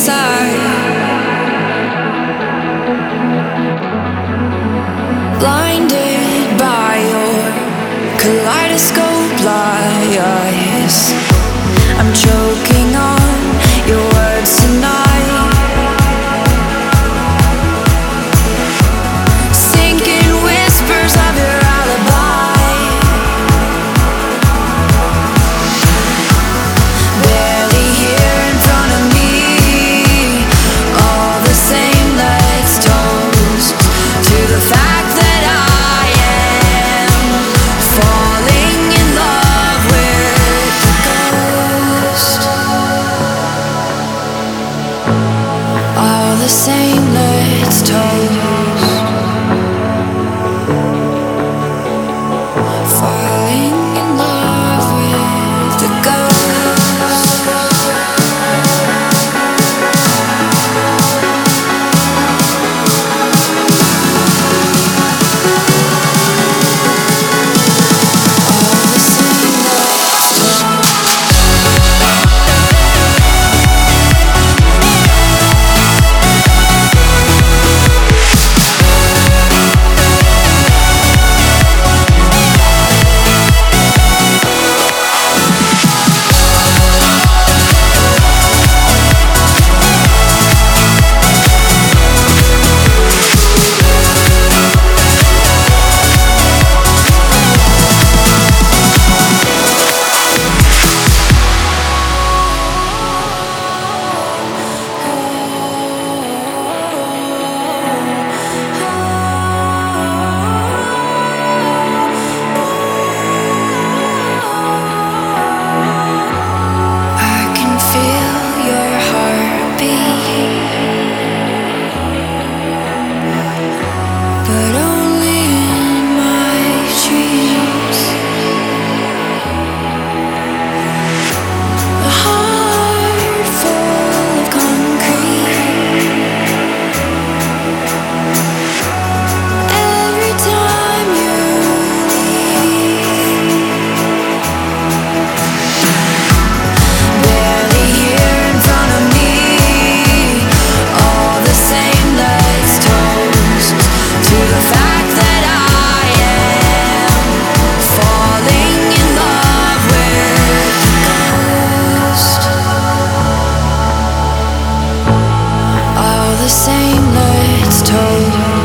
inside. Blinded by your kaleidoscope lies. I'm choking on your words tonight. Sinking whispers of your alibi. Barely here in front of me. All the same, let's toast to the fact that I am falling in love with the ghost. All the same, let's toast. Falling in love with the ghost. All the same, let's toast. I can feel your heartbeat, but only in my dreams. A heart full of concrete. Every time you leave. Barely here in front of me. All the same, let's toast to the fact that I am falling in love with the ghost. All the same, let's toast.